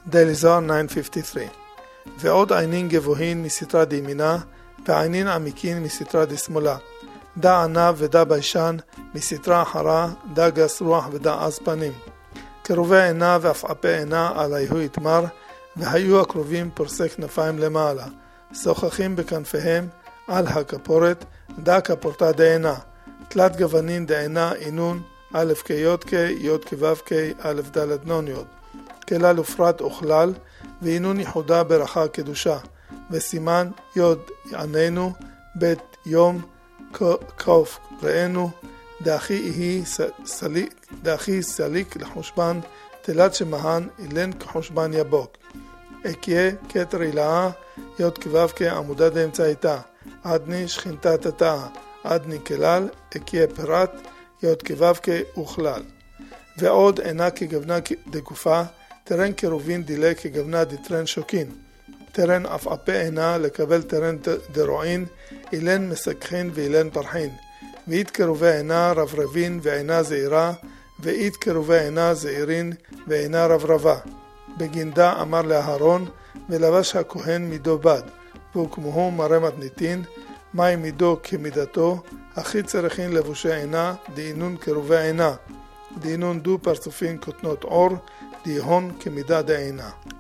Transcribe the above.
Daily Zohar 953. ועוד עינין גבוהין מסתרה דימינה, ועינין עמיקין מסתרה דשמאלה. דע ענב ודע ביישן, מסתרה אחרה, דע גס רוח ודע עז פנים. קרובי עינה ועפעפי עינה על היהו יתמר, והיו הקרובים פורסי כנפיים למעלה. שוחחים בכנפיהם על הכפורת, דע כפורתה דעינה. תלת גוונין דעינה אינון, א' כיוד יוד כו' א' ד' נון יוד. כלל ופרט וכלל, ואינון יחודה ברכה קדושה, וסימן יוד עננו, ב' יום קוף ראינו, דאחי סליק לחושבן, תלת שמהן אילן כחושבן יבוק. אקיה כתר אילאה, יוד כו' עמודה דאמצעיתה, עדני שכינתה תתאה, עדני כלל, אקיה פרט, יוד כו' וכלל. ועוד אינה כגוונה דגופה, תרן קרובין דילה כגוונה דתרן שוקין. תרן עפעפי עינה לקבל תרן דרועין, אילן מסכחין ואילן פרחין. ואית קרובי עינה רברבין ועינה זעירה, ואית קרובי עינה זעירין ועינה רברבה. בגינדה אמר לאהרון, ולבש הכהן מידו בד, וכמוהו מראה מתניתין, מהי מידו כמידתו, הכי צריכין לבושי עינה, דאינון קרובי עינה. דאינון דו פרצופין כותנות אור, דיהון כמידה דעינה.